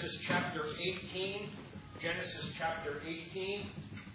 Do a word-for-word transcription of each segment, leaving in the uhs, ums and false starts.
Genesis chapter eighteen. Genesis chapter eighteen.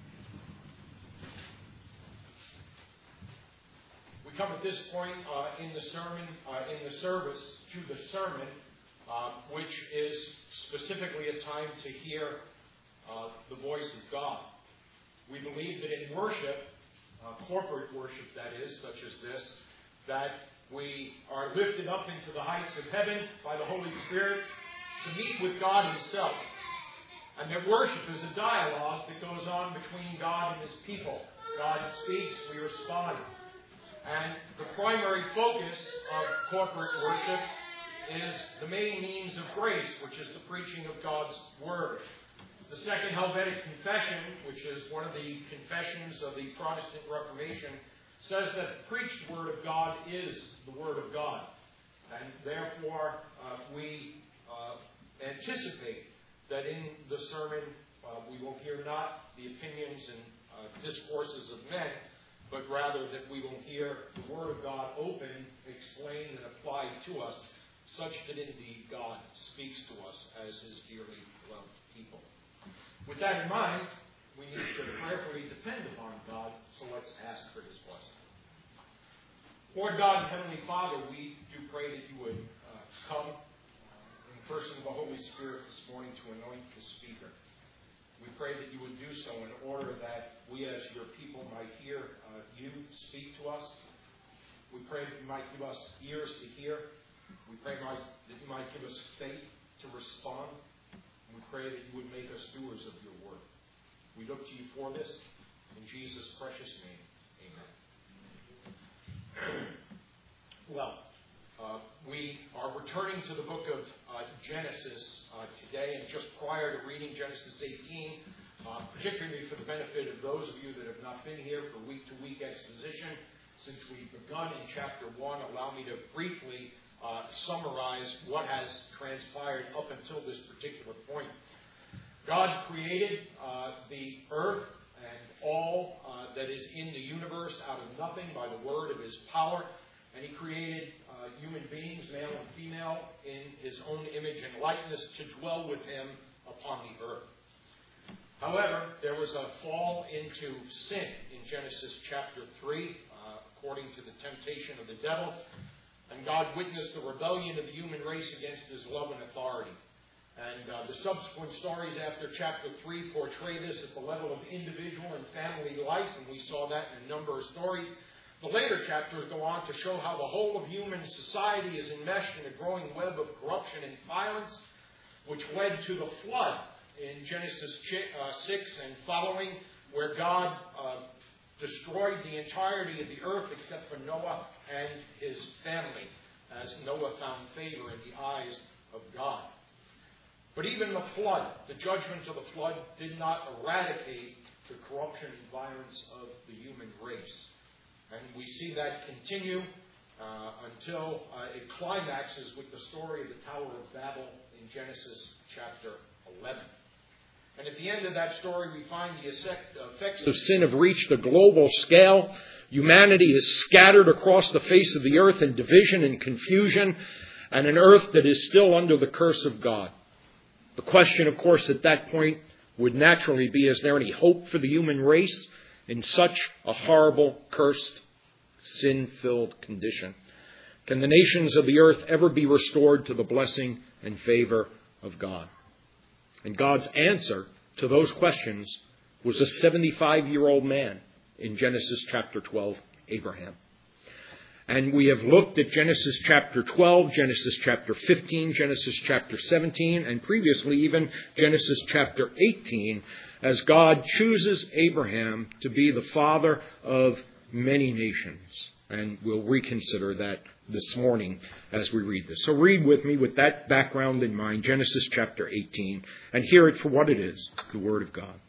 We come at this point uh, in the sermon, uh, in the service, to the sermon, uh, which is specifically a time to hear uh, the voice of God. We believe that in worship, uh, corporate worship that is, such as this, that we are lifted up into the heights of heaven by the Holy Spirit to meet with God Himself. And that worship is a dialogue that goes on between God and His people. God speaks, we respond. And the primary focus of corporate worship is the main means of grace, which is the preaching of God's Word. The Second Helvetic Confession, which is one of the confessions of the Protestant Reformation, says that the preached Word of God is the Word of God. And therefore, uh, we uh, anticipate that in the sermon uh, we will hear not the opinions and uh, discourses of men, but rather that we will hear the Word of God open, explained, and applied to us, such that indeed God speaks to us as His dearly loved people. With that in mind, we need to prayerfully depend upon God, so let's ask for His blessing. Lord God and Heavenly Father, we do pray that you would uh, come uh, in the person of the Holy Spirit this morning to anoint the speaker. We pray that you would do so in order that we as your people might hear uh, you speak to us. We pray that you might give us ears to hear. We pray might, that you might give us faith to respond. And we pray that you would make us doers of your word. We look to you for this. In Jesus' precious name, amen. Well, uh, we are returning to the book of uh, Genesis uh, today, and just prior to reading Genesis eighteen, uh, particularly for the benefit of those of you that have not been here for week-to-week exposition, since we've begun in chapter one, allow me to briefly uh, summarize what has transpired up until this particular point. God created uh, the earth and all uh, that is in the universe out of nothing by the word of His power. And He created uh, human beings, male and female, in His own image and likeness to dwell with Him upon the earth. However, there was a fall into sin in Genesis chapter three, uh, according to the temptation of the devil. And God witnessed the rebellion of the human race against His love and authority. And uh, the subsequent stories after chapter three portray this at the level of individual and family life, and we saw that in a number of stories. The later chapters go on to show how the whole of human society is enmeshed in a growing web of corruption and violence, which led to the flood in Genesis six and following, where God uh, destroyed the entirety of the earth except for Noah and his family, as Noah found favor in the eyes of God. But even the flood, the judgment of the flood, did not eradicate the corruption and violence of the human race. And we see that continue uh, until uh, it climaxes with the story of the Tower of Babel in Genesis chapter eleven. And at the end of that story, we find the effects of sin have reached a global scale. Humanity is scattered across the face of the earth in division and confusion, and an earth that is still under the curse of God. The question, of course, at that point would naturally be, is there any hope for the human race in such a horrible, cursed, sin-filled condition? Can the nations of the earth ever be restored to the blessing and favor of God? And God's answer to those questions was a seventy-five-year-old man in Genesis chapter twelve, Abraham. And we have looked at Genesis chapter twelve, Genesis chapter fifteen, Genesis chapter seventeen, and previously even Genesis chapter eighteen, as God chooses Abraham to be the father of many nations. And we'll reconsider that this morning as we read this. So read with me with that background in mind, Genesis chapter eighteen, and hear it for what it is, the Word of God.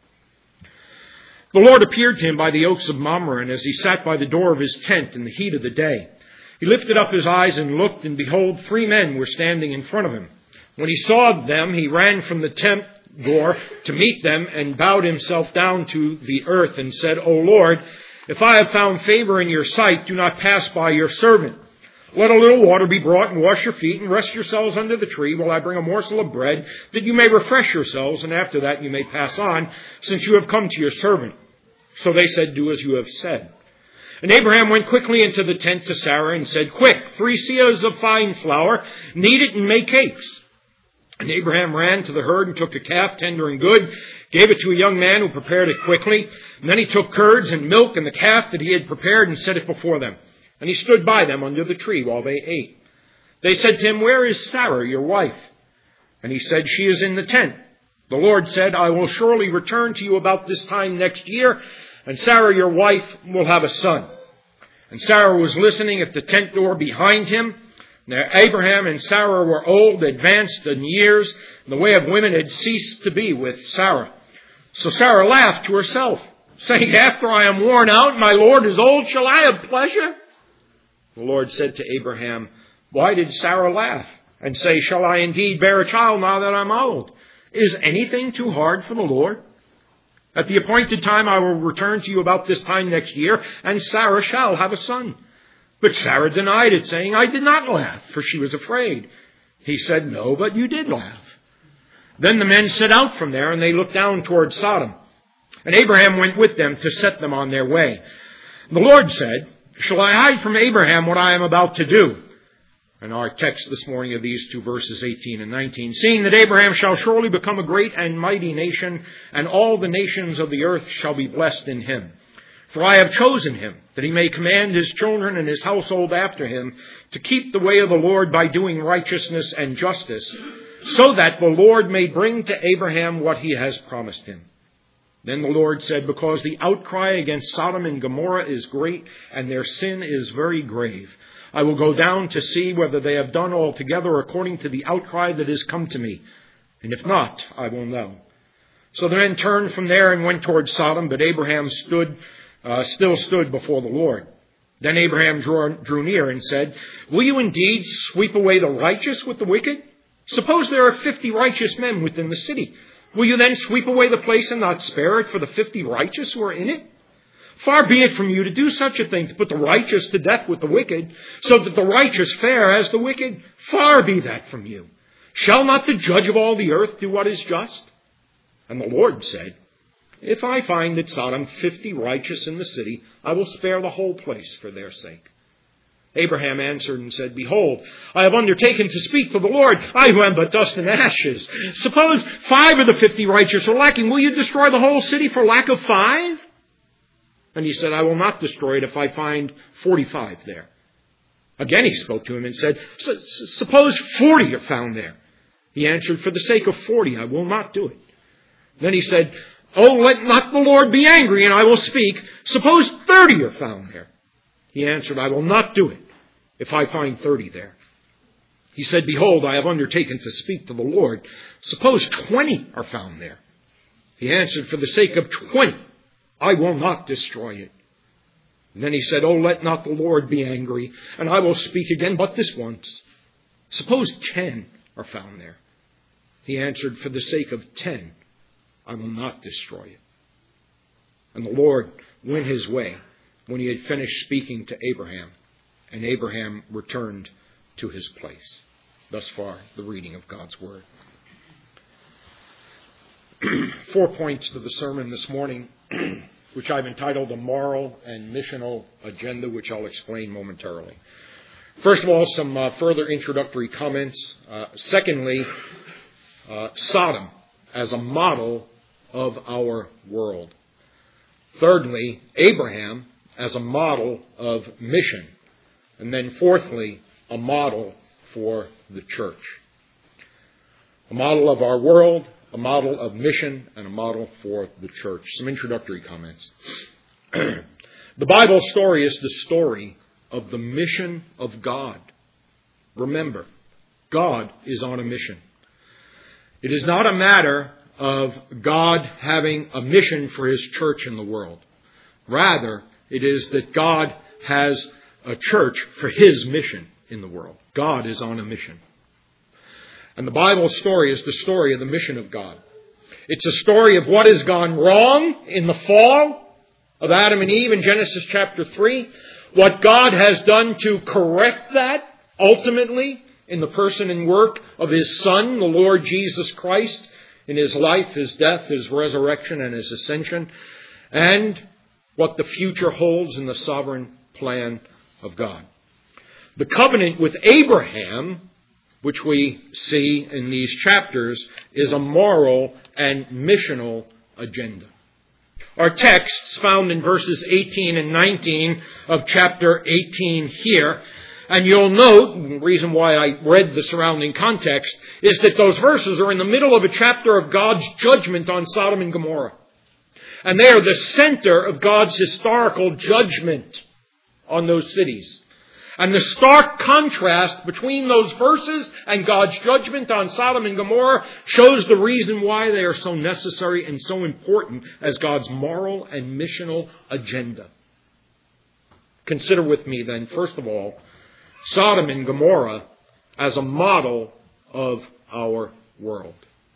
The Lord appeared to him by the oaks of Mamre, and as he sat by the door of his tent in the heat of the day, he lifted up his eyes and looked, and behold, three men were standing in front of him. When he saw them, he ran from the tent door to meet them and bowed himself down to the earth and said, O Lord, if I have found favor in your sight, do not pass by your servant. Let a little water be brought, and wash your feet, and rest yourselves under the tree, while I bring a morsel of bread, that you may refresh yourselves, and after that you may pass on, since you have come to your servant. So they said, do as you have said. And Abraham went quickly into the tent to Sarah and said, quick, three seahs of fine flour, knead it and make cakes. And Abraham ran to the herd and took a calf, tender and good, gave it to a young man who prepared it quickly. And then he took curds and milk and the calf that he had prepared and set it before them. And he stood by them under the tree while they ate. They said to him, where is Sarah, your wife? And he said, she is in the tent. The Lord said, I will surely return to you about this time next year, and Sarah, your wife, will have a son. And Sarah was listening at the tent door behind him. Now Abraham and Sarah were old, advanced in years, and the way of women had ceased to be with Sarah. So Sarah laughed to herself, saying, after I am worn out, my Lord is old, shall I have pleasure? The Lord said to Abraham, why did Sarah laugh and say, shall I indeed bear a child now that I'm old? Is anything too hard for the Lord? At the appointed time I will return to you about this time next year, and Sarah shall have a son. But Sarah denied it, saying, I did not laugh, for she was afraid. He said, no, but you did laugh. Then the men set out from there, and they looked down toward Sodom. And Abraham went with them to set them on their way. The Lord said, shall I hide from Abraham what I am about to do? And our text this morning of these two verses, eighteen and nineteen, seeing that Abraham shall surely become a great and mighty nation, and all the nations of the earth shall be blessed in him. For I have chosen him, that he may command his children and his household after him, to keep the way of the Lord by doing righteousness and justice, so that the Lord may bring to Abraham what he has promised him. Then the Lord said, because the outcry against Sodom and Gomorrah is great, and their sin is very grave, I will go down to see whether they have done altogether according to the outcry that has come to me. And if not, I will know. So the men turned from there and went toward Sodom, but Abraham stood, uh, still stood before the Lord. Then Abraham drew, drew near and said, will you indeed sweep away the righteous with the wicked? Suppose there are fifty righteous men within the city. Will you then sweep away the place and not spare it for the fifty righteous who are in it? Far be it from you to do such a thing, to put the righteous to death with the wicked, so that the righteous fare as the wicked. Far be that from you. Shall not the judge of all the earth do what is just? And the Lord said, if I find at Sodom fifty righteous in the city, I will spare the whole place for their sake. Abraham answered and said, behold, I have undertaken to speak to the Lord, I who am but dust and ashes. Suppose five of the fifty righteous are lacking. Will you destroy the whole city for lack of five? And he said, I will not destroy it if I find forty-five there. Again he spoke to him and said, suppose forty are found there. He answered, for the sake of forty, I will not do it. Then he said, oh, let not the Lord be angry, and I will speak. Suppose thirty are found there. He answered, I will not do it if I find thirty there. He said, behold, I have undertaken to speak to the Lord. Suppose twenty are found there. He answered, for the sake of twenty, I will not destroy it. And then he said, oh, let not the Lord be angry, and I will speak again but this once. Suppose ten are found there. He answered, for the sake of ten, I will not destroy it. And the Lord went his way when he had finished speaking to Abraham, and Abraham returned to his place. Thus far, the reading of God's Word. Four points to the sermon this morning, which I've entitled A Moral and Missional Agenda, which I'll explain momentarily. First of all, some uh, further introductory comments. Uh, secondly, uh, Sodom as a model of our world. Thirdly, Abraham as a model of mission. And then fourthly, a model for the church. A model of our world, a model of mission, and a model for the church. Some introductory comments. The Bible story is the story of the mission of God. Remember, God is on a mission. It is not a matter of God having a mission for his church in the world. Rather, it is that God has a church for his mission in the world. God is on a mission. And the Bible story is the story of the mission of God. It's a story of what has gone wrong in the fall of Adam and Eve in Genesis chapter three. What God has done to correct that. ultimately in the person and work of His Son, the Lord Jesus Christ, in His life, His death, His resurrection, and His ascension, and what the future holds in the sovereign plan of God. The covenant with Abraham, which we see in these chapters, is a moral and missional agenda. Our texts found in verses eighteen and nineteen of chapter eighteen here, and you'll note, the reason why I read the surrounding context, is that those verses are in the middle of a chapter of God's judgment on Sodom and Gomorrah. And they are the center of God's historical judgment on those cities. And the stark contrast between those verses and God's judgment on Sodom and Gomorrah shows the reason why they are so necessary and so important as God's moral and missional agenda. Consider with me then, first of all, Sodom and Gomorrah as a model of our world.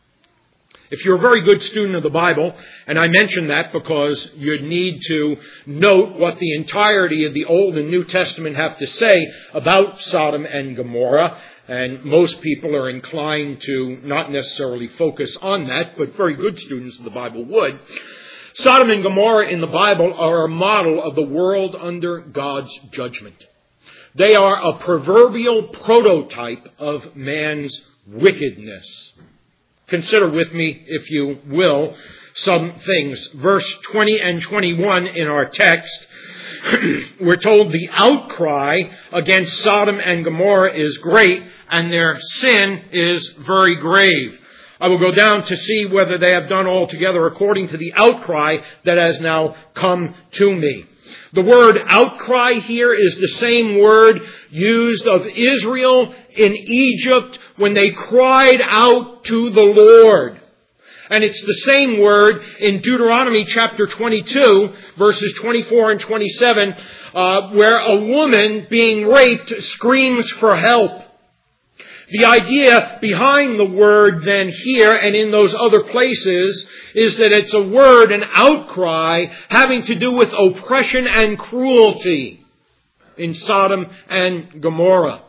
If you're a very good student of the Bible, and I mention that because you need to note what the entirety of the Old and New Testament have to say about Sodom and Gomorrah, and most people are inclined to not necessarily focus on that, but very good students of the Bible would. Sodom and Gomorrah in the Bible are a model of the world under God's judgment. They are a proverbial prototype of man's wickedness. Consider with me, if you will, some things. Verse twenty and twenty-one in our text, we're told the outcry against Sodom and Gomorrah is great, and their sin is very grave. I will go down to see whether they have done altogether according to the outcry that has now come to me. The word outcry here is the same word used of Israel in Egypt when they cried out to the Lord. And it's the same word in Deuteronomy chapter twenty-two, verses twenty-four and twenty-seven, uh, where a woman being raped screams for help. The idea behind the word then here and in those other places is that it's a word, an outcry, having to do with oppression and cruelty in Sodom and Gomorrah.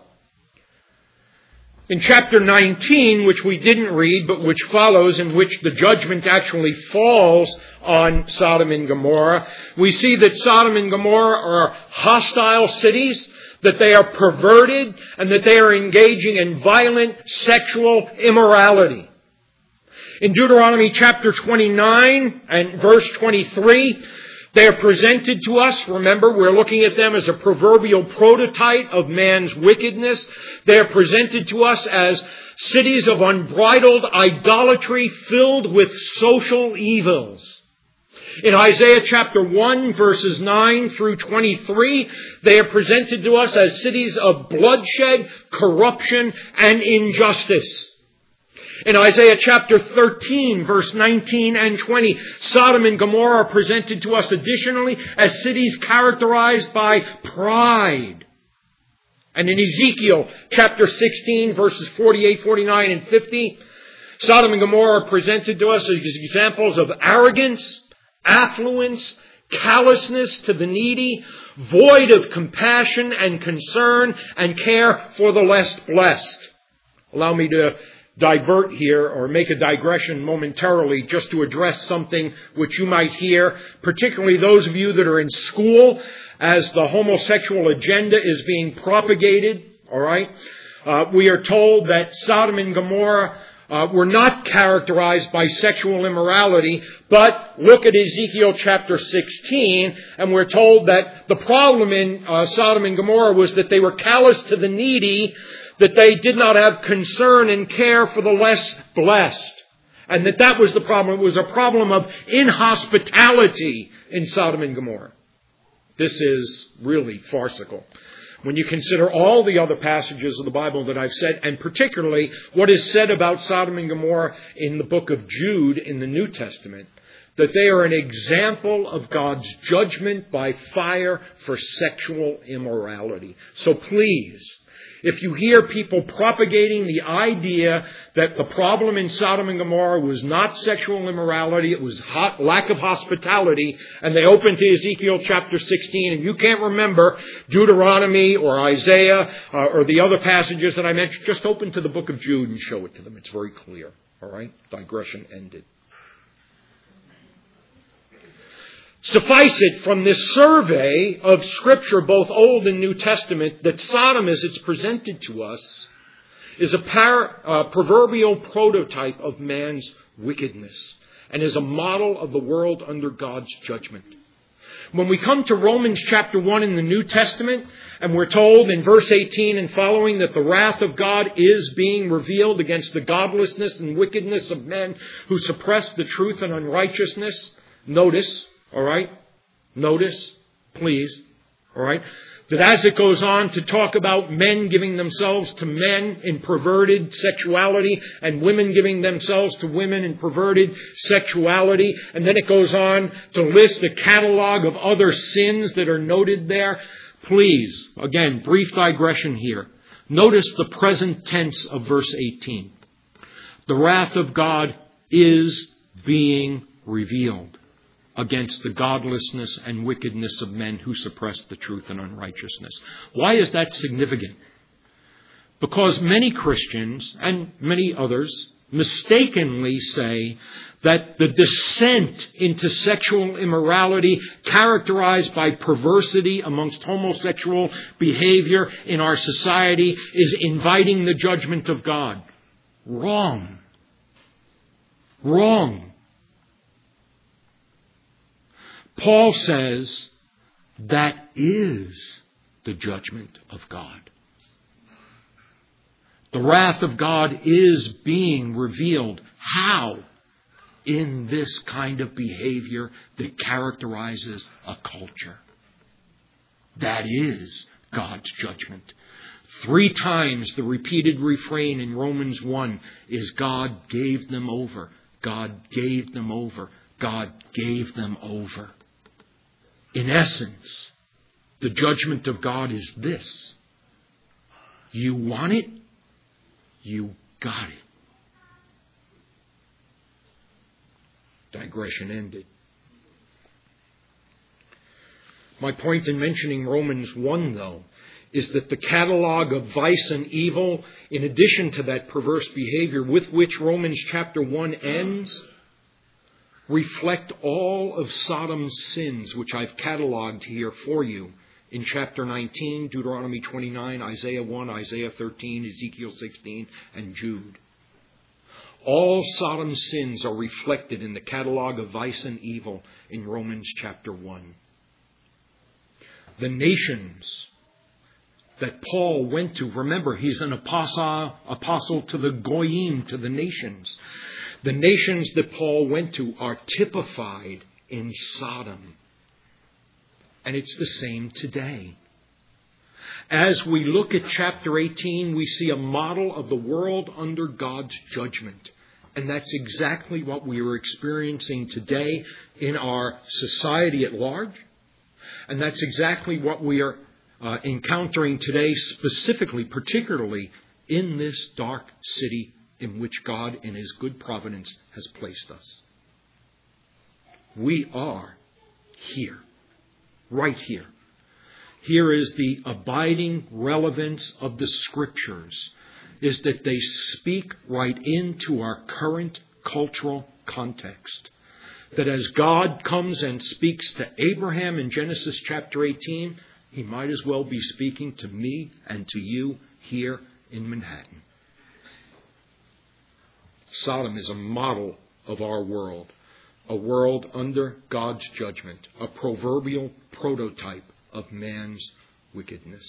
In chapter nineteen, which we didn't read, but which follows, in which the judgment actually falls on Sodom and Gomorrah, we see that Sodom and Gomorrah are hostile cities, that they are perverted, and that they are engaging in violent sexual immorality. In Deuteronomy chapter twenty-nine and verse twenty-three, they are presented to us. Remember, we're looking at them as a proverbial prototype of man's wickedness. They are presented to us as cities of unbridled idolatry filled with social evils. In Isaiah chapter one, verses nine through twenty-three, they are presented to us as cities of bloodshed, corruption, and injustice. In Isaiah chapter thirteen, verse nineteen and twenty, Sodom and Gomorrah are presented to us additionally as cities characterized by pride. And in Ezekiel chapter sixteen, verses forty-eight, forty-nine, and fifty, Sodom and Gomorrah are presented to us as examples of arrogance, affluence, callousness to the needy, void of compassion and concern and care for the less blessed. Allow me to divert here or make a digression momentarily just to address something which you might hear, particularly those of you that are in school as the homosexual agenda is being propagated. All right. Uh, we are told that Sodom and Gomorrah Uh, were not characterized by sexual immorality, but look at Ezekiel chapter sixteen, and we're told that the problem in uh, Sodom and Gomorrah was that they were callous to the needy, that they did not have concern and care for the less blessed, and that that was the problem. It was a problem of inhospitality in Sodom and Gomorrah. This is really farcical when you consider all the other passages of the Bible that I've said, and particularly what is said about Sodom and Gomorrah in the book of Jude in the New Testament, that they are an example of God's judgment by fire for sexual immorality. So please, if you hear people propagating the idea that the problem in Sodom and Gomorrah was not sexual immorality, it was hot, lack of hospitality, and they open to Ezekiel chapter sixteen, and you can't remember Deuteronomy or Isaiah uh, or the other passages that I mentioned, just open to the book of Jude and show it to them. It's very clear. All right? Digression ended. Suffice it from this survey of Scripture, both Old and New Testament, that Sodom, as it's presented to us, is a par- uh, proverbial prototype of man's wickedness and is a model of the world under God's judgment. When we come to Romans chapter one in the New Testament, and we're told in verse eighteen and following that the wrath of God is being revealed against the godlessness and wickedness of men who suppress the truth and unrighteousness, notice, all right? Notice, please, all right? That as it goes on to talk about men giving themselves to men in perverted sexuality and women giving themselves to women in perverted sexuality, and then it goes on to list a catalog of other sins that are noted there. Please, again, brief digression here. Notice the present tense of verse eighteen. The wrath of God is being revealed against the godlessness and wickedness of men who suppress the truth and unrighteousness. Why is that significant? Because many Christians and many others mistakenly say that the descent into sexual immorality characterized by perversity amongst homosexual behavior in our society is inviting the judgment of God. Wrong. Wrong. Paul says that is the judgment of God. The wrath of God is being revealed. How? In this kind of behavior that characterizes a culture. That is God's judgment. Three times the repeated refrain in Romans one is God gave them over. God gave them over. God gave them over. In essence, the judgment of God is this. You want it? You got it. Digression ended. My point in mentioning Romans one, though, is that the catalog of vice and evil, in addition to that perverse behavior with which Romans chapter one ends, reflect all of Sodom's sins, which I've cataloged here for you in chapter nineteen, Deuteronomy twenty-nine, Isaiah one, Isaiah thirteen, Ezekiel sixteen, and Jude. All Sodom's sins are reflected in the catalog of vice and evil in Romans chapter one. The nations that Paul went to, remember, he's an apostle, apostle to the Goyim, to the nations. The nations that Paul went to are typified in Sodom. And it's the same today. As we look at chapter eighteen, we see a model of the world under God's judgment. And that's exactly what we are experiencing today in our society at large. And that's exactly what we are uh, encountering today, specifically, particularly in this dark city in which God, in His good providence, has placed us. We are here, right here. Here is the abiding relevance of the Scriptures, is that they speak right into our current cultural context. That as God comes and speaks to Abraham in Genesis chapter eighteen, He might as well be speaking to me and to you here in Manhattan. Sodom is a model of our world, a world under God's judgment, a proverbial prototype of man's wickedness.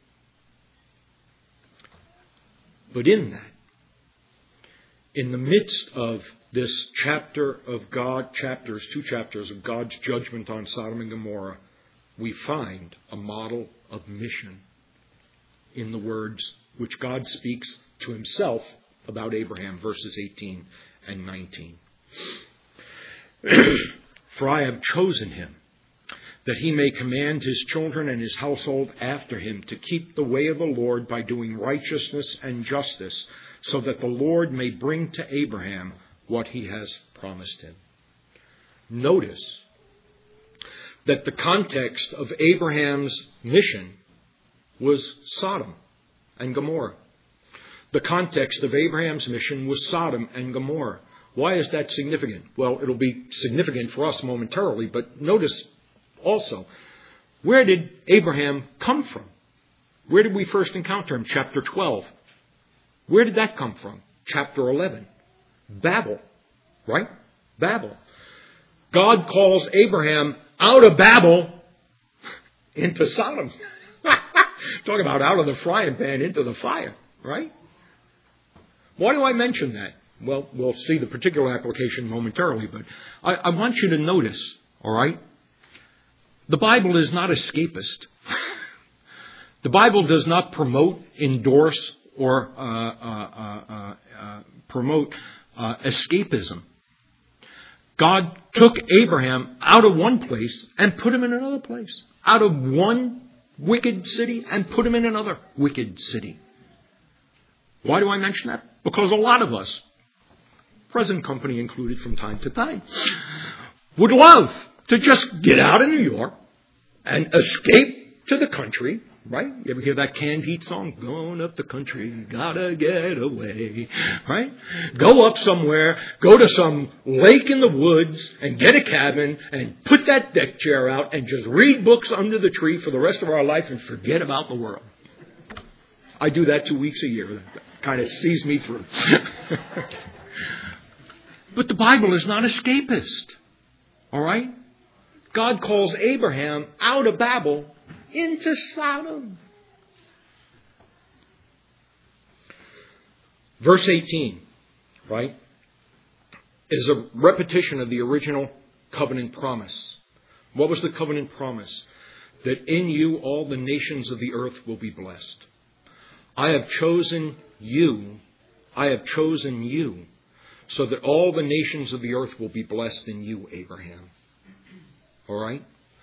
But in that, in the midst of this chapter of God, chapters, two chapters of God's judgment on Sodom and Gomorrah, we find a model of mission in the words which God speaks to Himself about Abraham, verses eighteen and nineteen. For I have chosen him, that he may command his children and his household after him to keep the way of the Lord by doing righteousness and justice, so that the Lord may bring to Abraham what he has promised him. Notice that the context of Abraham's mission was Sodom and Gomorrah. The context of Abraham's mission was Sodom and Gomorrah. Why is that significant? Well, it'll be significant for us momentarily, but notice also, where did Abraham come from? Where did we first encounter him? Chapter twelve. Where did that come from? Chapter eleven. Babel. Right? Babel. God calls Abraham out of Babel into Sodom. Talk about out of the frying pan into the fire. Right? Why do I mention that? Well, we'll see the particular application momentarily, but I, I want you to notice, all right? The Bible is not escapist. The Bible does not promote, endorse, or uh, uh, uh, uh, promote uh, escapism. God took Abraham out of one place and put him in another place. Out of one wicked city and put him in another wicked city. Why do I mention that? Because a lot of us, present company included from time to time, would love to just get out of New York and escape to the country, right? You ever hear that canned heat song? Going up the country, gotta get away, right? Go up somewhere, go to some lake in the woods and get a cabin and put that deck chair out and just read books under the tree for the rest of our life and forget about the world. I do that two weeks a year. That kind of sees me through. But the Bible is not escapist. All right? God calls Abraham out of Babel into Sodom. Verse eighteen, right, is a repetition of the original covenant promise. What was the covenant promise? That in you all the nations of the earth will be blessed. I have chosen you. I have chosen you so that all the nations of the earth will be blessed in you, Abraham. All right?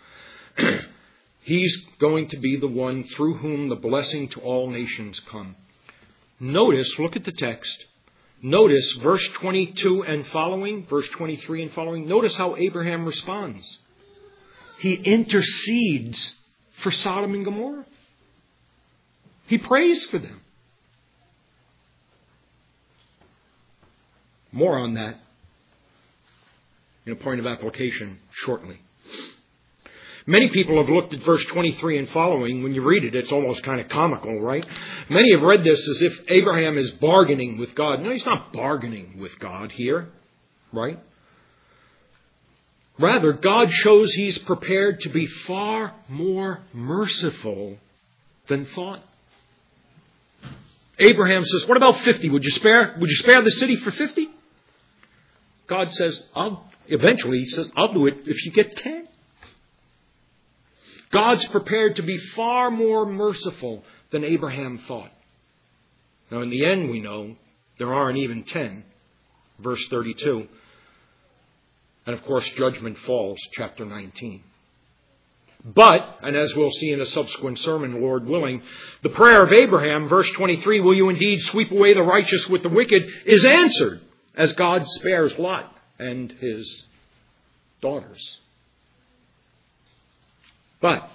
He's going to be the one through whom the blessing to all nations come. Notice, look at the text. Notice verse twenty-two and following, verse twenty-three and following. Notice how Abraham responds. He intercedes for Sodom and Gomorrah. He prays for them. More on that in a point of application shortly. Many people have looked at verse twenty-three and following. When you read it, it's almost kind of comical, right? Many have read this as if Abraham is bargaining with God. No, he's not bargaining with God here, right? Rather, God shows he's prepared to be far more merciful than thought. Abraham says, what about fifty? Would you spare, would you spare the city for fifty? God says, I'll, eventually he says, I'll do it if you get ten. God's prepared to be far more merciful than Abraham thought. Now, in the end, we know there aren't even ten. Verse thirty-two. And, of course, judgment falls, chapter nineteen. But, and as we'll see in a subsequent sermon, Lord willing, the prayer of Abraham, verse twenty-three, will you indeed sweep away the righteous with the wicked, is answered as God spares Lot and his daughters. But,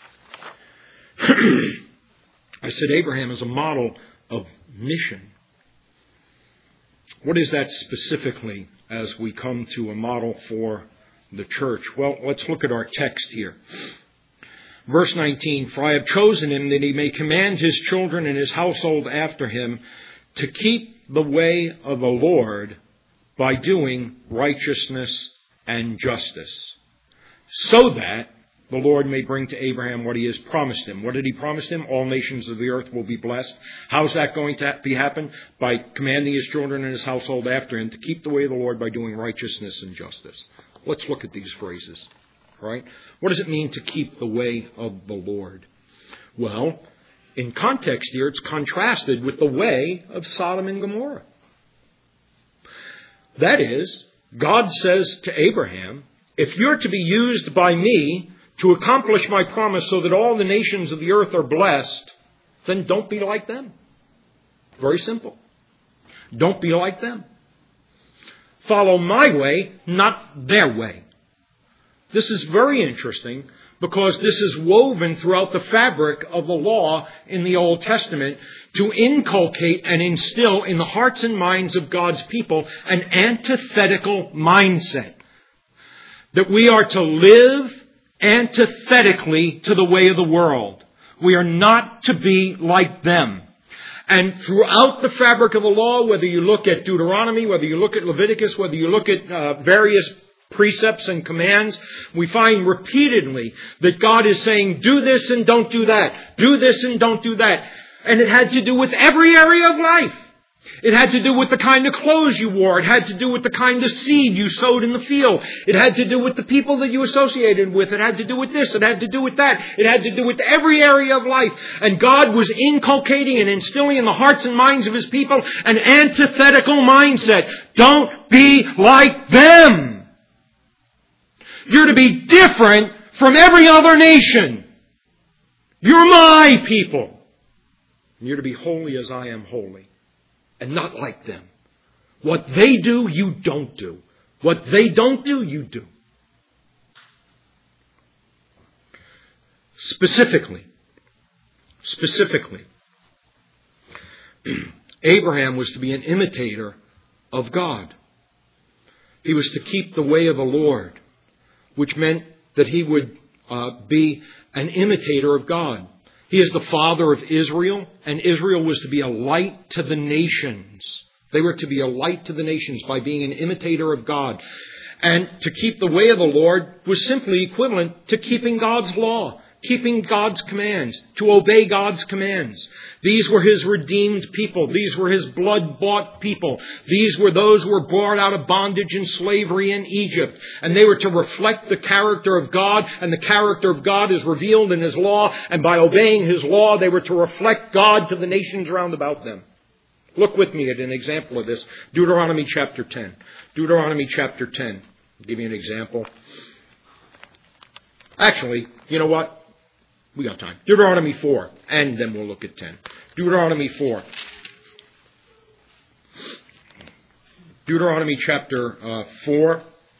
I said Abraham is a model of mission. What is that specifically as we come to a model for the church? Well, let's look at our text here. Verse nineteen, for I have chosen him that he may command his children and his household after him to keep the way of the Lord by doing righteousness and justice, so that the Lord may bring to Abraham what he has promised him. What did he promise him? All nations of the earth will be blessed. How's that going to be happen? By commanding his children and his household after him to keep the way of the Lord by doing righteousness and justice. Let's look at these phrases. Right? What does it mean to keep the way of the Lord? Well, in context here, it's contrasted with the way of Sodom and Gomorrah. That is, God says to Abraham, if you're to be used by me to accomplish my promise so that all the nations of the earth are blessed, then don't be like them. Very simple. Don't be like them. Follow my way, not their way. This is very interesting because this is woven throughout the fabric of the law in the Old Testament to inculcate and instill in the hearts and minds of God's people an antithetical mindset. That we are to live antithetically to the way of the world. We are not to be like them. And throughout the fabric of the law, whether you look at Deuteronomy, whether you look at Leviticus, whether you look at uh, various precepts and commands, we find repeatedly that God is saying, do this and don't do that. Do this and don't do that. And it had to do with every area of life. It had to do with the kind of clothes you wore. It had to do with the kind of seed you sowed in the field. It had to do with the people that you associated with. It had to do with this. It had to do with that. It had to do with every area of life. And God was inculcating and instilling in the hearts and minds of His people an antithetical mindset. Don't be like them. You're to be different from every other nation. You're my people. And you're to be holy as I am holy. And not like them. What they do, you don't do. What they don't do, you do. Specifically, specifically, Abraham was to be an imitator of God. He was to keep the way of the Lord, which meant that he would uh, be an imitator of God. He is the father of Israel, and Israel was to be a light to the nations. They were to be a light to the nations by being an imitator of God. And to keep the way of the Lord was simply equivalent to keeping God's law, keeping God's commands, to obey God's commands. These were His redeemed people. These were His blood-bought people. These were those who were brought out of bondage and slavery in Egypt. And they were to reflect the character of God. And the character of God is revealed in His law. And by obeying His law, they were to reflect God to the nations round about them. Look with me at an example of this. Deuteronomy chapter ten. Deuteronomy chapter ten. I'll give you an example. Actually, you know what? We got time. Deuteronomy four. And then we'll look at ten. Deuteronomy four. Deuteronomy chapter uh, four.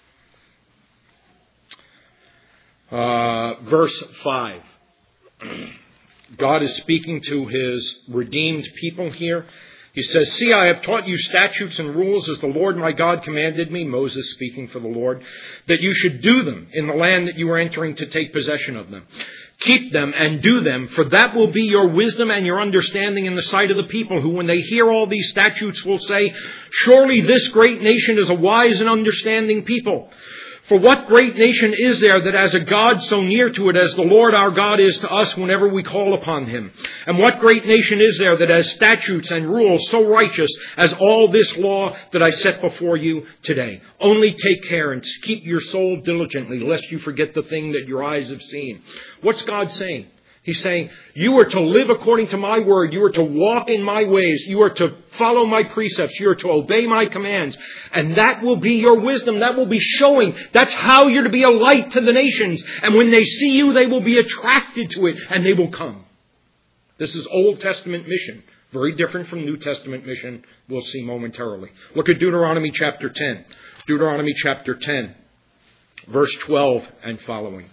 Uh, verse five. God is speaking to His redeemed people here. He says, "See, I have taught you statutes and rules as the Lord my God commanded me," Moses speaking for the Lord, "that you should do them in the land that you are entering to take possession of them. Keep them and do them, for that will be your wisdom and your understanding in the sight of the people, who when they hear all these statutes will say, 'Surely this great nation is a wise and understanding people.' For what great nation is there that has a God so near to it as the Lord our God is to us whenever we call upon Him? And what great nation is there that has statutes and rules so righteous as all this law that I set before you today? Only take care and keep your soul diligently, lest you forget the thing that your eyes have seen." What's God saying? He's saying, you are to live according to my word. You are to walk in my ways. You are to follow my precepts. You are to obey my commands. And that will be your wisdom. That will be showing. That's how you're to be a light to the nations. And when they see you, they will be attracted to it and they will come. This is Old Testament mission. Very different from New Testament mission. We'll see momentarily. Look at Deuteronomy chapter ten. Deuteronomy chapter ten, verse twelve and following.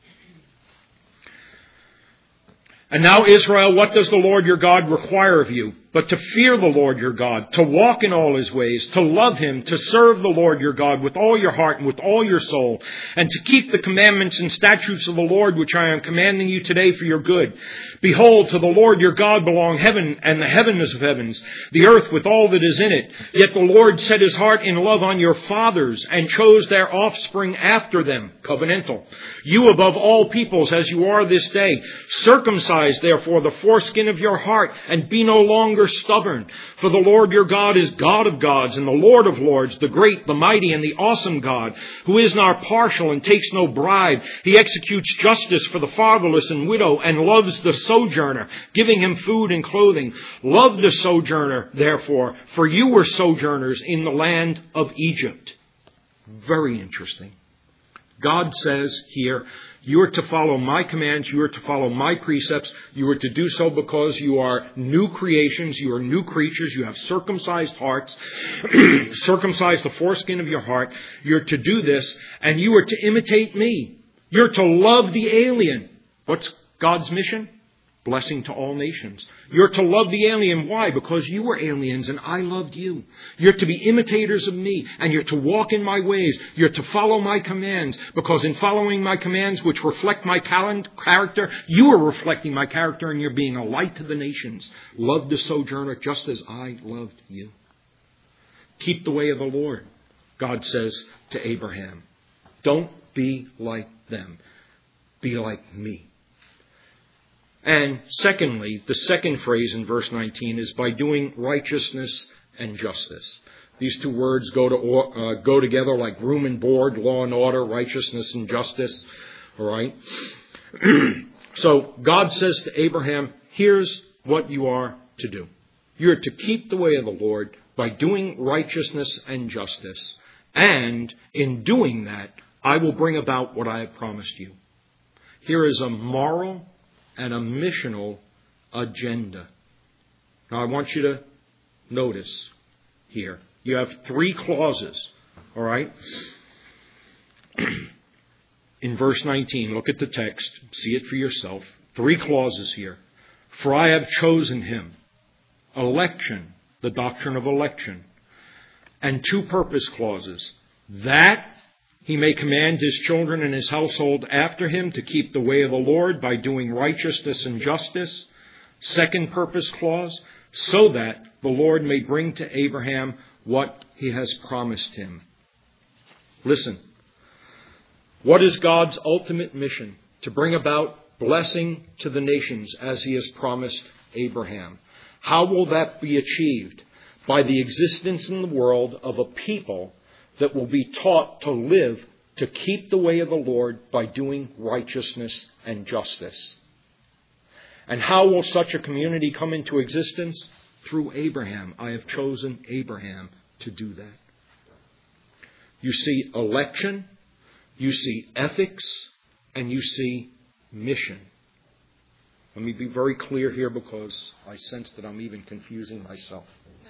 "And now, Israel, what does the Lord your God require of you? But to fear the Lord your God, to walk in all His ways, to love Him, to serve the Lord your God with all your heart and with all your soul, and to keep the commandments and statutes of the Lord which I am commanding you today for your good. Behold, to the Lord your God belong heaven and the heavens of heavens, the earth with all that is in it. Yet the Lord set His heart in love on your fathers and chose their offspring after them," covenantal, "you above all peoples as you are this day. Circumcise therefore the foreskin of your heart and be no longer stubborn. For the Lord your God is God of gods and the Lord of lords, the great, the mighty, and the awesome God, who is not partial and takes no bribe. He executes justice for the fatherless and widow and loves the sojourner, giving him food and clothing. Love the sojourner, therefore, for you were sojourners in the land of Egypt." Very interesting. God says here, you are to follow my commands, you are to follow my precepts, you are to do so because you are new creations, you are new creatures, you have circumcised hearts, circumcise the foreskin of your heart, you're to do this, and you are to imitate me. You're to love the alien. What's God's mission? Blessing to all nations. You're to love the alien. Why? Because you were aliens and I loved you. You're to be imitators of me and you're to walk in my ways. You're to follow my commands because in following my commands, which reflect my character, you are reflecting my character and you're being a light to the nations. Love the sojourner just as I loved you. Keep the way of the Lord, God says to Abraham. Don't be like them. Be like me. And secondly, the second phrase in verse nineteen is by doing righteousness and justice. These two words go to uh, go together like room and board, law and order, righteousness and justice. All right. So God says to Abraham, here's what you are to do. You're to keep the way of the Lord by doing righteousness and justice. And in doing that, I will bring about what I have promised you. Here is a moral and a missional agenda. Now I want you to notice here. You have three clauses. All right? In verse nineteen, look at the text. See it for yourself. Three clauses here. For I have chosen him. Election. The doctrine of election. And two purpose clauses. That he may command his children and his household after him to keep the way of the Lord by doing righteousness and justice. Second purpose clause, so that the Lord may bring to Abraham what he has promised him. Listen, what is God's ultimate mission? To bring about blessing to the nations as he has promised Abraham. How will that be achieved? By the existence in the world of a people that will be taught to live, to keep the way of the Lord by doing righteousness and justice. And how will such a community come into existence? Through Abraham. I have chosen Abraham to do that. You see election, you see ethics, and you see mission. Let me be very clear here because I sense that I'm even confusing myself.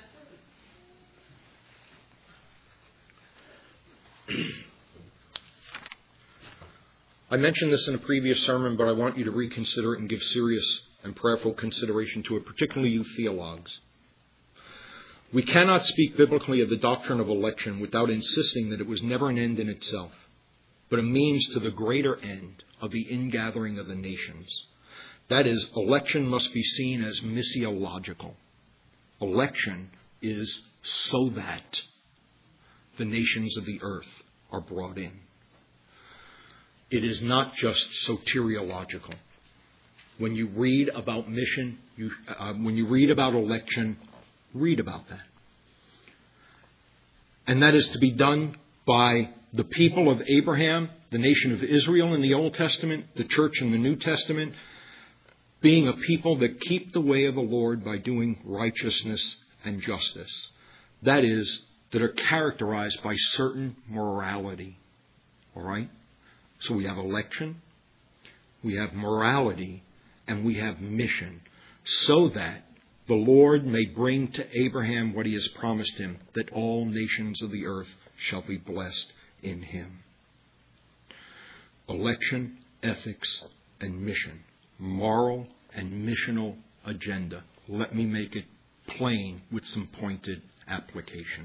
I mentioned this in a previous sermon, but I want you to reconsider it and give serious and prayerful consideration to it, particularly you theologues. We cannot speak biblically of the doctrine of election without insisting that it was never an end in itself, but a means to the greater end of the ingathering of the nations. That is, election must be seen as missiological. Election is so that the nations of the earth are brought in. It is not just soteriological. When you read about mission, you, uh, when you read about election, read about that. And that is to be done by the people of Abraham, the nation of Israel in the Old Testament, the church in the New Testament, being a people that keep the way of the Lord by doing righteousness and justice. That is, that are characterized by certain morality. All right? So we have election, we have morality, and we have mission, so that the Lord may bring to Abraham what he has promised him, that all nations of the earth shall be blessed in him. Election, ethics, and mission. Moral and missional agenda. Let me make it plain with some pointed application.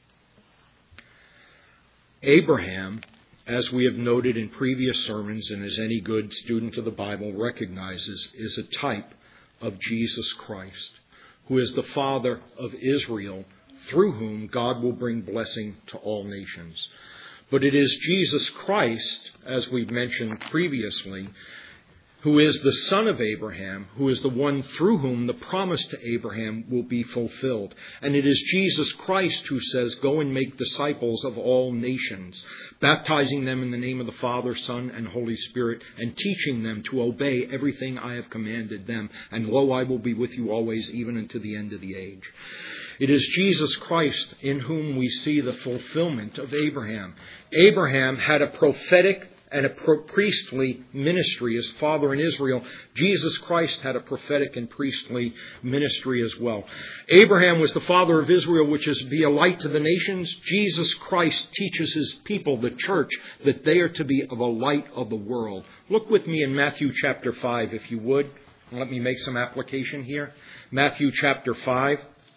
Abraham, as we have noted in previous sermons and as any good student of the Bible recognizes, is a type of Jesus Christ, who is the Father of Israel, through whom God will bring blessing to all nations. But it is Jesus Christ, as we've mentioned previously, who is the son of Abraham, who is the one through whom the promise to Abraham will be fulfilled. And it is Jesus Christ who says, go and make disciples of all nations, baptizing them in the name of the Father, Son, and Holy Spirit, and teaching them to obey everything I have commanded them. And lo, I will be with you always, even unto the end of the age. It is Jesus Christ in whom we see the fulfillment of Abraham. Abraham had a prophetic and a priestly ministry as father in Israel. Jesus Christ had a prophetic and priestly ministry as well. Abraham was the father of Israel, which is to be a light to the nations. Jesus Christ teaches his people, the church, that they are to be of a light of the world. Look with me in Matthew chapter five, if you would. Let me make some application here. Matthew chapter five.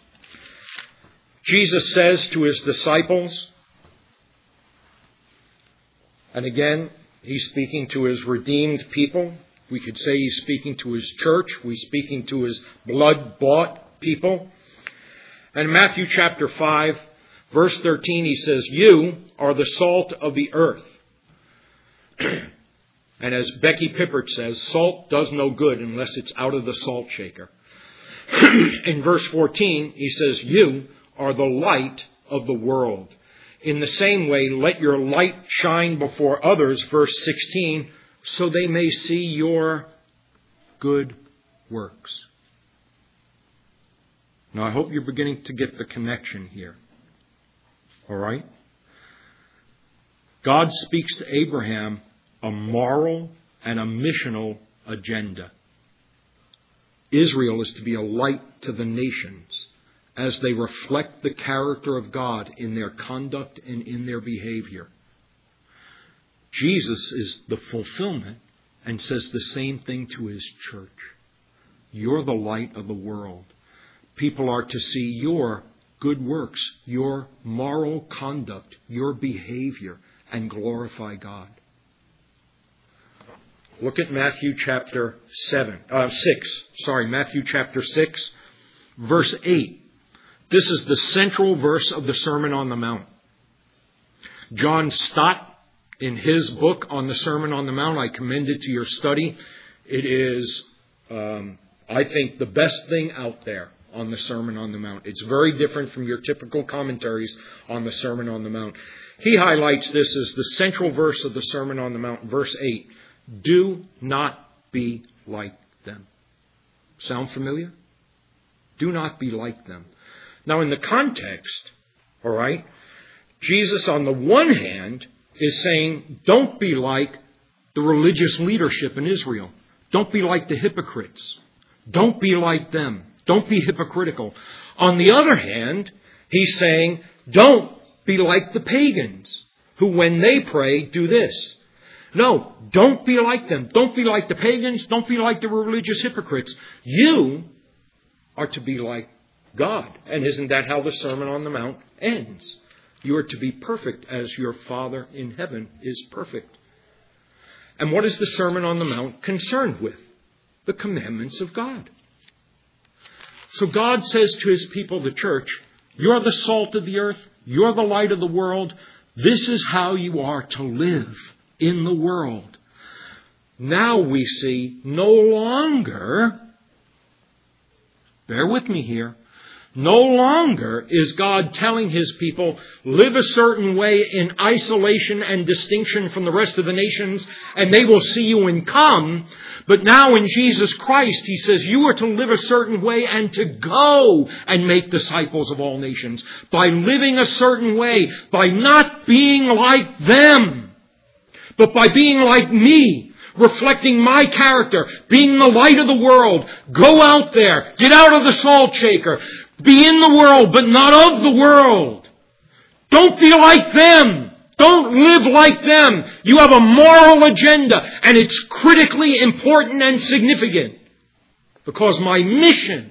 Jesus says to his disciples, and again, he's speaking to his redeemed people. We could say he's speaking to his church. He's speaking to his blood-bought people. And in Matthew chapter five, verse thirteen, he says, "You are the salt of the earth." And as Becky Pippert says, salt does no good unless it's out of the salt shaker. In verse fourteen, he says, "You are the light of the world. In the same way, let your light shine before others," verse sixteen, "so they may see your good works." Now, I hope you're beginning to get the connection here. All right? God speaks to Abraham a moral and a missional agenda. Israel is to be a light to the nations as they reflect the character of God in their conduct and in their behavior. Jesus is the fulfillment and says the same thing to his church. You're the light of the world. People are to see your good works, your moral conduct, your behavior, and glorify God. Look at Matthew chapter seven, uh, six. Sorry, Matthew chapter six, verse eight. This is the central verse of the Sermon on the Mount. John Stott, in his book on the Sermon on the Mount, I commend it to your study. It is, um, I think, the best thing out there on the Sermon on the Mount. It's very different from your typical commentaries on the Sermon on the Mount. He highlights this as the central verse of the Sermon on the Mount, verse eight. Do not be like them. Sound familiar? Do not be like them. Now, in the context, all right, Jesus, on the one hand, is saying, don't be like the religious leadership in Israel. Don't be like the hypocrites. Don't be like them. Don't be hypocritical. On the other hand, he's saying, don't be like the pagans who, when they pray, do this. No, don't be like them. Don't be like the pagans. Don't be like the religious hypocrites. You are to be like God. And isn't that how the Sermon on the Mount ends? You are to be perfect as your Father in heaven is perfect. And what is the Sermon on the Mount concerned with? The commandments of God. So God says to his people, the church, you're the salt of the earth. You're the light of the world. This is how you are to live in the world. Now we see no longer, bear with me here, no longer is God telling his people, live a certain way in isolation and distinction from the rest of the nations, and they will see you and come. But now in Jesus Christ, he says, you are to live a certain way and to go and make disciples of all nations. By living a certain way, by not being like them, but by being like me, reflecting my character, being the light of the world. Go out there, get out of the salt shaker. Be in the world, but not of the world. Don't be like them. Don't live like them. You have a moral agenda, and it's critically important and significant. Because my mission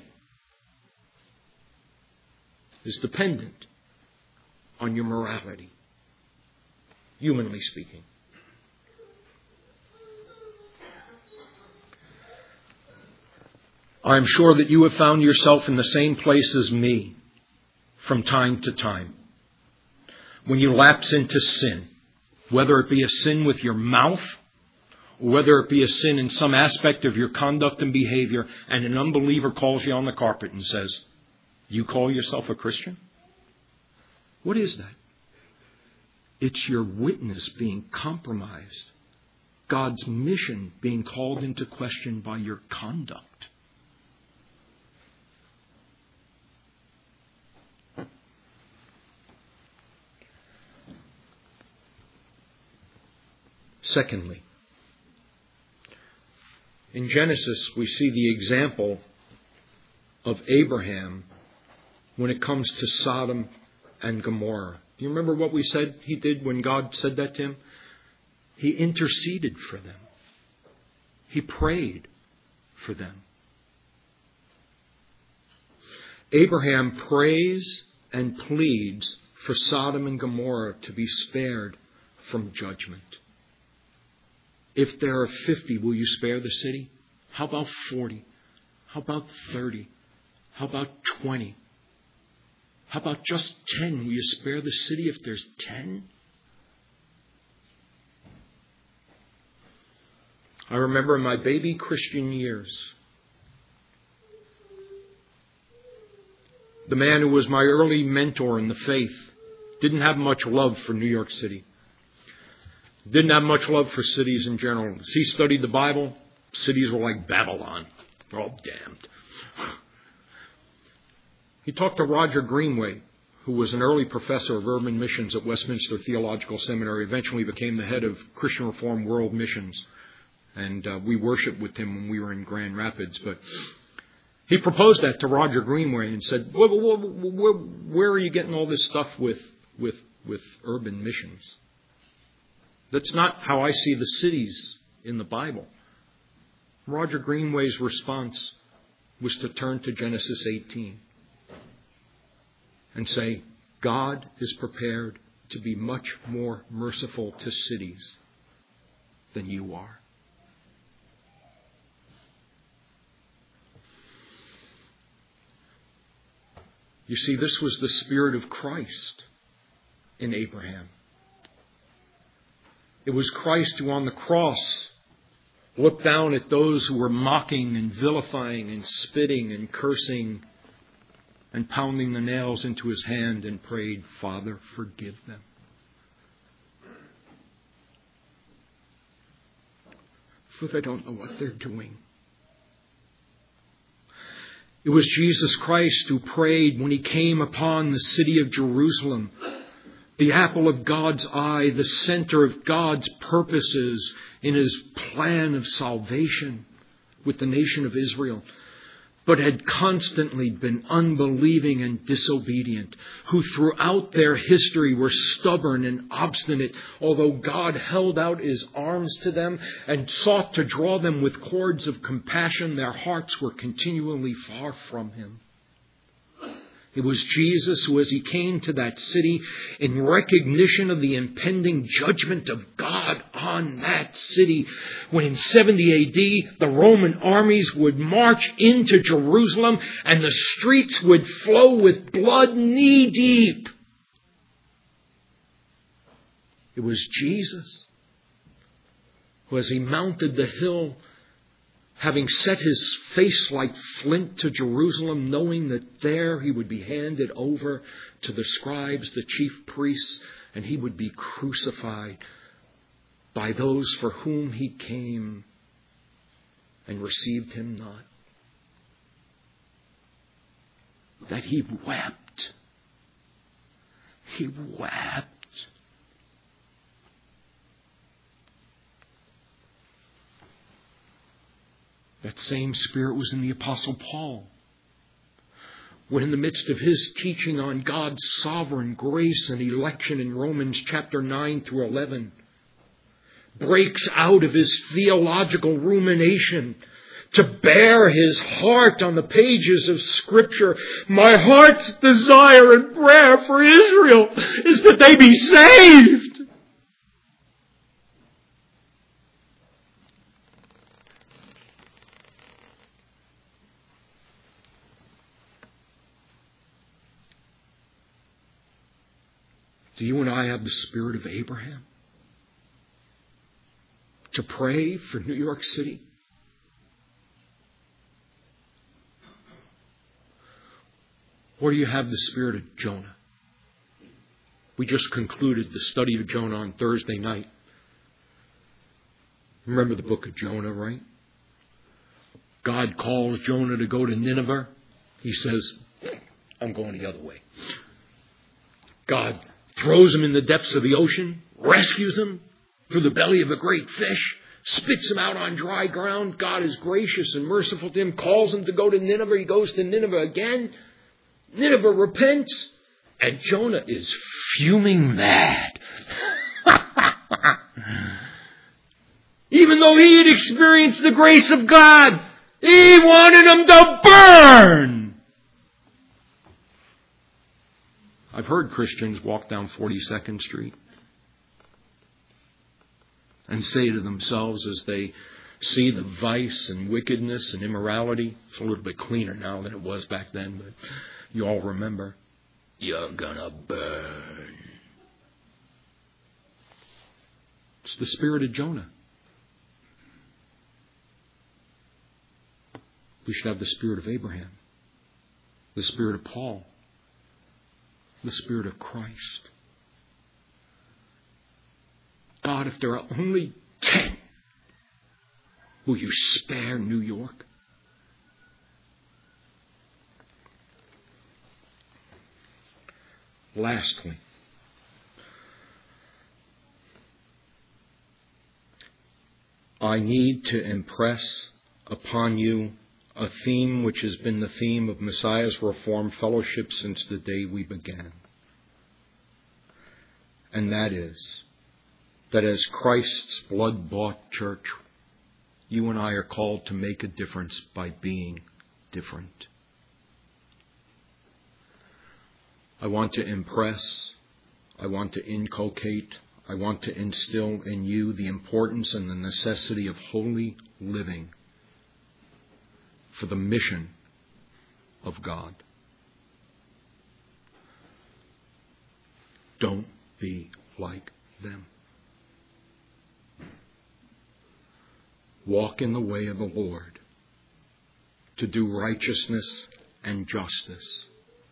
is dependent on your morality, humanly speaking. I'm sure that you have found yourself in the same place as me from time to time. When you lapse into sin, whether it be a sin with your mouth, or whether it be a sin in some aspect of your conduct and behavior, and an unbeliever calls you on the carpet and says, you call yourself a Christian? What is that? It's your witness being compromised. God's mission being called into question by your conduct. Secondly, in Genesis, we see the example of Abraham when it comes to Sodom and Gomorrah. Do you remember what we said he did when God said that to him? He interceded for them. He prayed for them. Abraham prays and pleads for Sodom and Gomorrah to be spared from judgment. If there are fifty, will you spare the city? How about forty? How about thirty? How about twenty? How about just ten? Will you spare the city if there's ten? I remember in my baby Christian years, the man who was my early mentor in the faith didn't have much love for New York City. Didn't have much love for cities in general. As he studied the Bible, cities were like Babylon. They're all damned. He talked to Roger Greenway, who was an early professor of urban missions at Westminster Theological Seminary, eventually became the head of Christian Reform World Missions. And uh, we worshiped with him when we were in Grand Rapids. But he proposed that to Roger Greenway and said, where, where, where, where are you getting all this stuff with, with, with urban missions? That's not how I see the cities in the Bible. Roger Greenway's response was to turn to Genesis eighteen and say, God is prepared to be much more merciful to cities than you are. You see, this was the Spirit of Christ in Abraham. It was Christ who on the cross looked down at those who were mocking and vilifying and spitting and cursing and pounding the nails into his hand and prayed, Father, forgive them. For they don't know what they're doing. It was Jesus Christ who prayed when he came upon the city of Jerusalem, the apple of God's eye, the center of God's purposes in his plan of salvation with the nation of Israel, but had constantly been unbelieving and disobedient, who throughout their history were stubborn and obstinate, although God held out his arms to them and sought to draw them with cords of compassion, their hearts were continually far from him. It was Jesus who, as he came to that city in recognition of the impending judgment of God on that city, when in seventy A D the Roman armies would march into Jerusalem and the streets would flow with blood knee deep. It was Jesus who, as he mounted the hill, having set his face like flint to Jerusalem, knowing that there he would be handed over to the scribes, the chief priests, and he would be crucified by those for whom he came and received him not. That he wept. He wept. That same Spirit was in the Apostle Paul, when in the midst of his teaching on God's sovereign grace and election in Romans chapter nine through eleven, breaks out of his theological rumination to bear his heart on the pages of Scripture. My heart's desire and prayer for Israel is that they be saved. Do you and I have the spirit of Abraham to pray for New York City? Or do you have the spirit of Jonah? We just concluded the study of Jonah on Thursday night. Remember the book of Jonah, right? God calls Jonah to go to Nineveh. He says, I'm going the other way. God throws him in the depths of the ocean, rescues him, for the belly of a great fish, spits him out on dry ground. God is gracious and merciful to him, calls him to go to Nineveh. He goes to Nineveh again. Nineveh repents, and Jonah is fuming mad. Even though he had experienced the grace of God, he wanted him to burn. I've heard Christians walk down forty-second Street and say to themselves as they see the vice and wickedness and immorality, it's a little bit cleaner now than it was back then, but you all remember, you're gonna burn. It's the spirit of Jonah. We should have the spirit of Abraham, the spirit of Paul, the spirit of Christ. God, if there are only ten, will you spare New York? Lastly, I need to impress upon you a theme which has been the theme of Messiah's Reformed Fellowship since the day we began. And that is that as Christ's blood-bought church, you and I are called to make a difference by being different. I want to impress, I want to inculcate, I want to instill in you the importance and the necessity of holy living for the mission of God. Don't be like them. Walk in the way of the Lord to do righteousness and justice.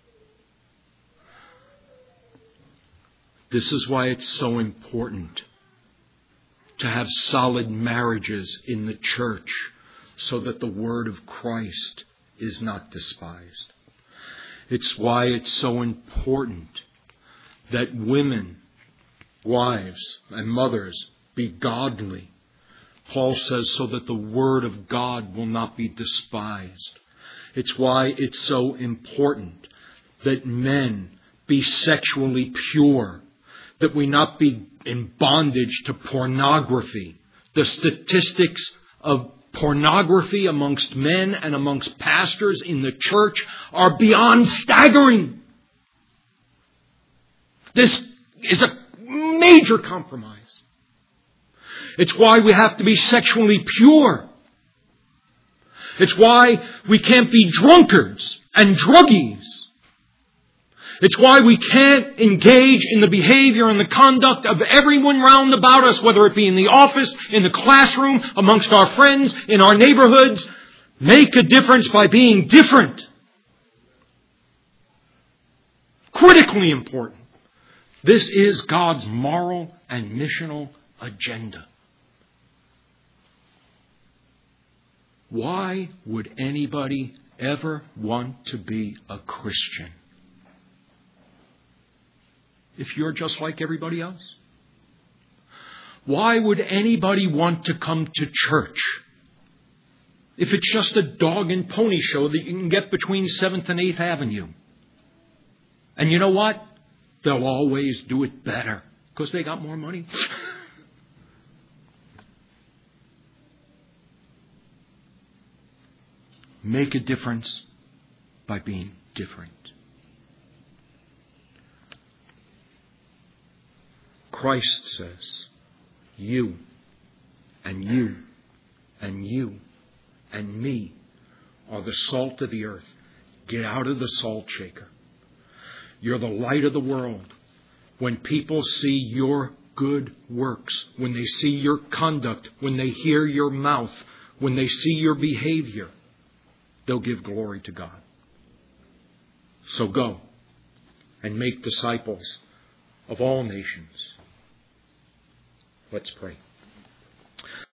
This is why it's so important to have solid marriages in the church so that the word of Christ is not despised. It's why it's so important that women, wives, and mothers be godly. Paul says so that the word of God will not be despised. It's why it's so important that men be sexually pure, that we not be in bondage to pornography. The statistics of pornography amongst men and amongst pastors in the church are beyond staggering. This is a major compromise. It's why we have to be sexually pure. It's why we can't be drunkards and druggies. It's why we can't engage in the behavior and the conduct of everyone round about us, whether it be in the office, in the classroom, amongst our friends, in our neighborhoods. Make a difference by being different. Critically important. This is God's moral and missional agenda. Why would anybody ever want to be a Christian if you're just like everybody else? Why would anybody want to come to church if it's just a dog and pony show that you can get between seventh and eighth Avenue? And you know what? They'll always do it better because they got more money. Make a difference by being different. Christ says, you and you and you and me are the salt of the earth. Get out of the salt shaker. You're the light of the world. When people see your good works, when they see your conduct, when they hear your mouth, when they see your behavior, they'll give glory to God. So go and make disciples of all nations. Let's pray.